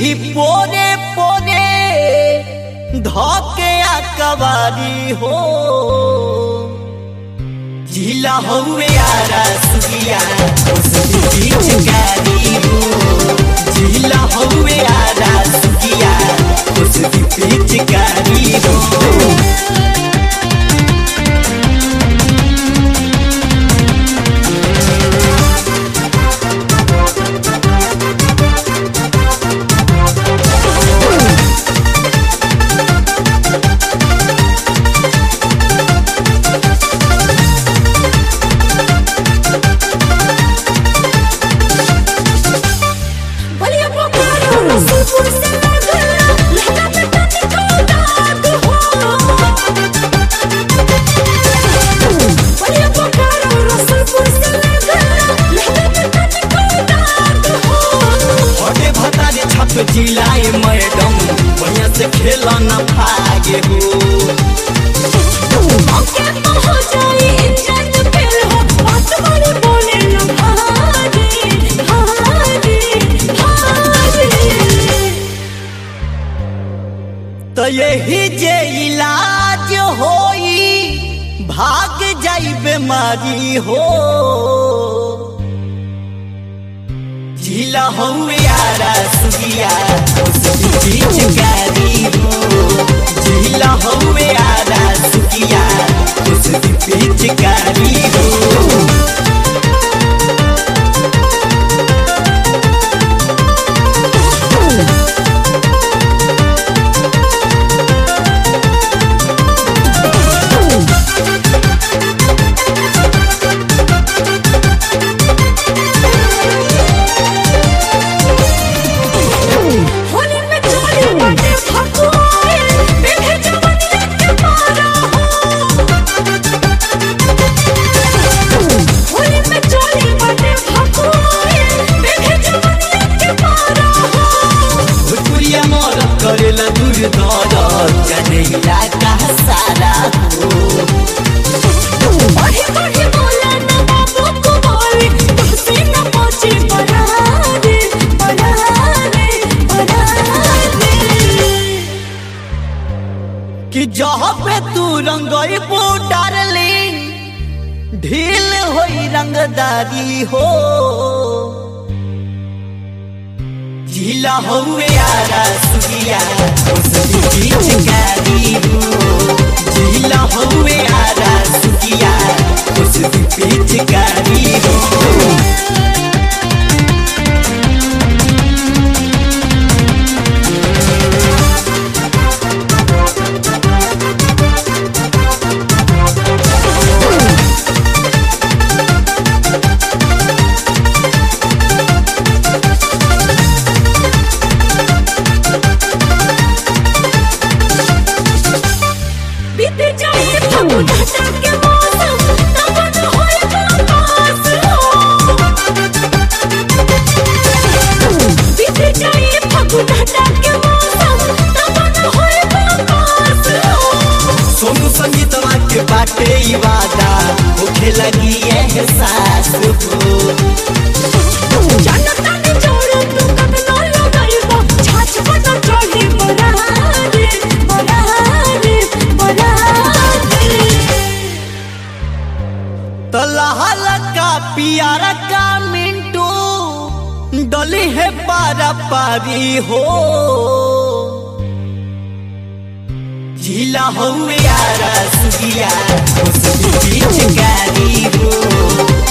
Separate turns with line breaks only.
दी पोरे पोरे धोके कवारी हो जिला हुए यारा सुगिया उसकी पिचकारी हो जिला हुए यारा सुगिया उसकी पिचकारी हो जिलाए मैडम बढ़िया से खेला न भागे हो हो जाए इंजन फेल हो बात बड़े बोले न भागे भागे भागे तो यही जे इलाज होई भाग जाई बीमारी हो जिला हुए यारा सुगिया उसकी पिचकारी हो जिला हुए यारा सुगिया उसकी पिचकारी हो करेला दूर दौड़ जनेला का सारा हो बढ़े बढ़े बोला ना बाबू को बोले तुझसे न पहुंचे बना दे कि जहाँ पे तू रंगई पो डार्लिंग ढील होई रंगदारी हो जिला हुए यारा सुगिया उसकी पिचकारी हो जिला हुए यारा सुगिया उसकी पिचकारी हो सोनू संगीतवा के बाटे वादा होखे लगी एहसास हो जनता ने जोड़ तू कब ना लगाइबो छाछ पर चढ़ी बनारे तलहल का पियारा का मिंटू डली है पारा पारी हो जिला हुए यारा सुगिया उसकी पिचकारी हो